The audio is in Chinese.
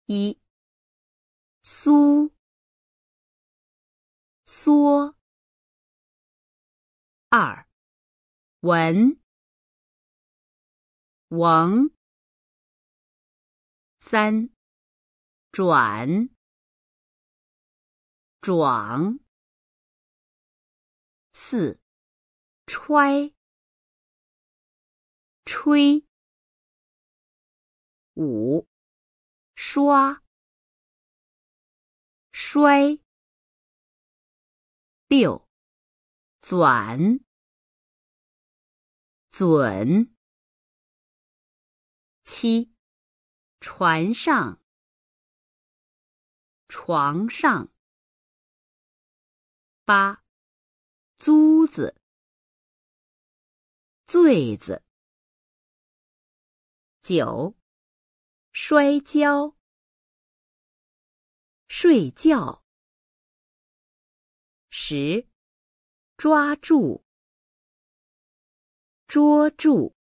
一、苏、缩。二、文、王。三、转、壮。四、揣、吹。五、刷、摔。六、转、准。七、船上、床上。八、租子、醉子。九、摔跤、睡觉。十、抓住、捉住。